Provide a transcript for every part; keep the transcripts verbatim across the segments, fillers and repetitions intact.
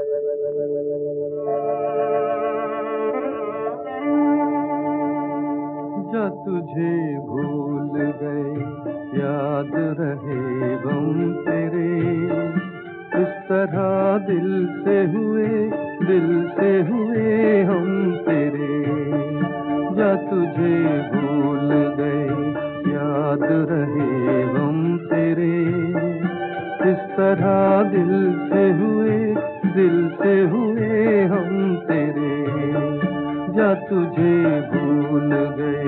जा तुझे भूल गए याद रहे गम तेरे, इस तरह दिल से हुए दिल से हुए हम तेरे। जा तुझे भूल गए याद रहे गम तेरे, इस तरह दिल से हुए दिल से हुए हम तेरे। जा तुझे भूल गए।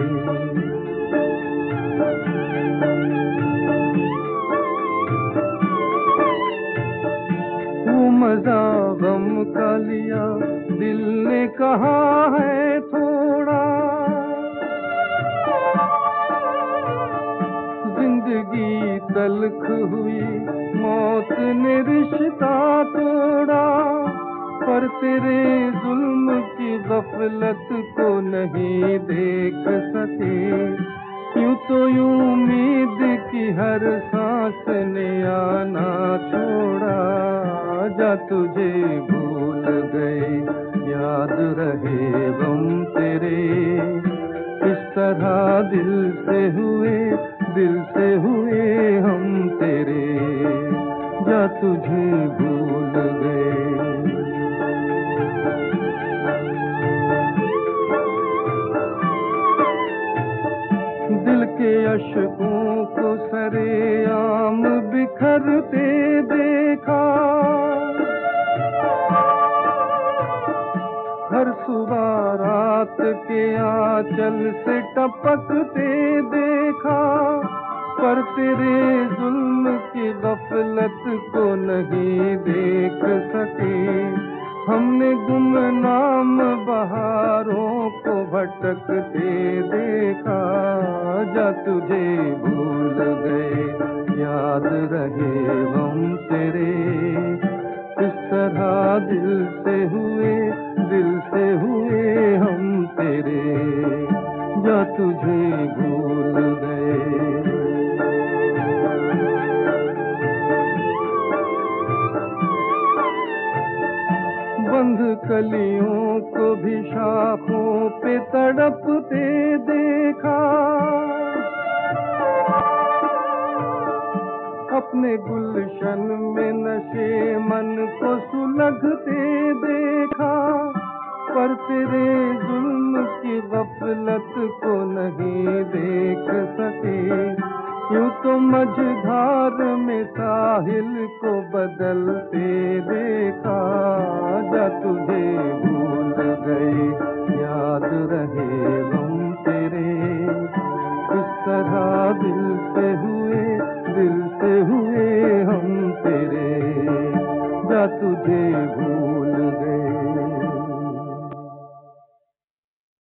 वो मजा गम का लिया दिल ने कहा है थोड़ा, जिंदगी तल्ख हुई मौत ने रिश्ता तोड़ा। पर तेरे जुल्म की गफलत को नहीं देख सके, यूं तो यूं उम्मीद की हर सांस ने आना छोड़ा। जा तुझे भूल गए याद रहे गम तेरे, इस तरह दिल से हुए दिल से हुए हम तेरे। जा तुझे भूल गए। दिल के अश्कों को सरेआम बिखरते देखा, हर सुबह रात के आंचल से टपकते देखा। पर तेरे जुल्म की गफलत को नहीं देख सके, हमने गुमनाम बहारों को भटकते देखा। जा तुझे भूल गए याद रहे हम तेरे, इस तरह दिल से हुए दिल से हुए हम तेरे। जा तुझे भूल गए। बंद कलियों को भी शाखों पे तड़पते देखा, अपने गुलशन में नशे मन को सुलगते देखा। पर तेरे जुल्म की गफलत को नहीं देख सके, यूं तो मझधार में साहिल को बदलते देखा। जा तुझे भूल गए याद रहे हम तेरे, इस तरह दिल से हुए दिल से हुए हम तेरे। जा तुझे भूल गए।